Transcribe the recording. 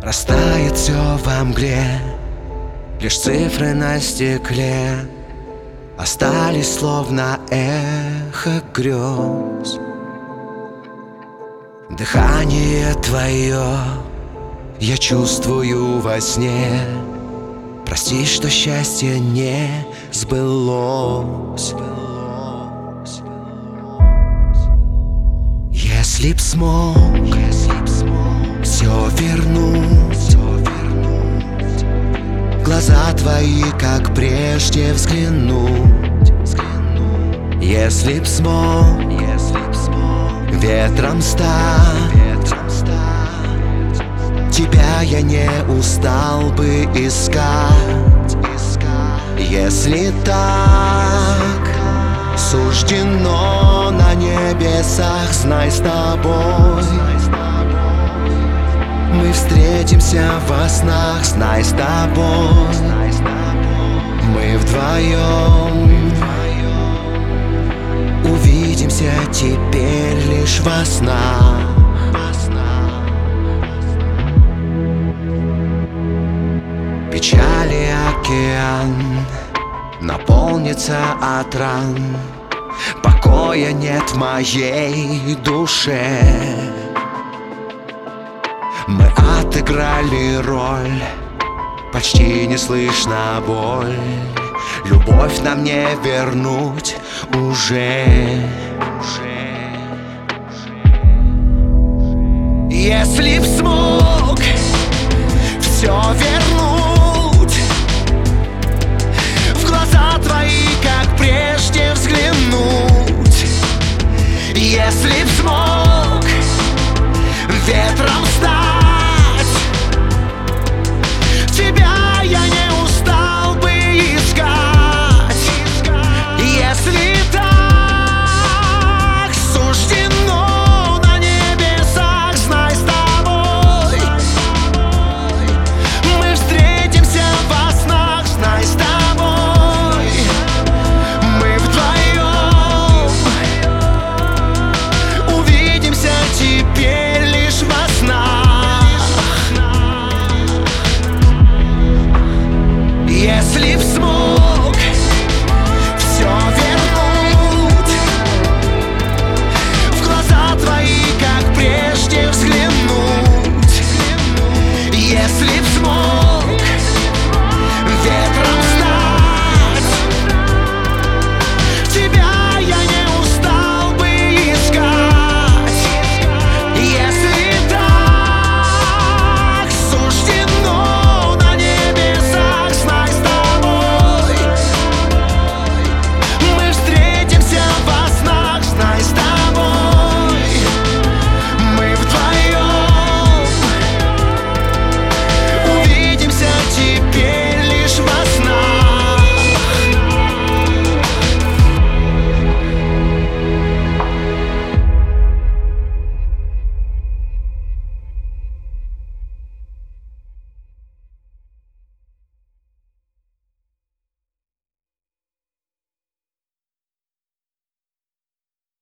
Растает все во мгле, лишь цифры на стекле остались словно эхо грез. Дыхание твое я чувствую во сне. Прости, что счастье не сбылось. Если б смог все вернуть, глаза твои, как прежде, взглянуть. Если б смог ветром стать, тебя я не устал бы искать. Если так суждено на небесах, знай, с тобой мы встретимся во снах. Знай, с тобой мы вдвоем увидимся теперь лишь во снах. Печали океан наполнится от ран, покоя нет в моей душе. Мы отыграли роль, почти не слышно боль. Любовь нам не вернуть уже. Если б смог все вернуть, в глаза твои, как прежде, взглянуть. Если б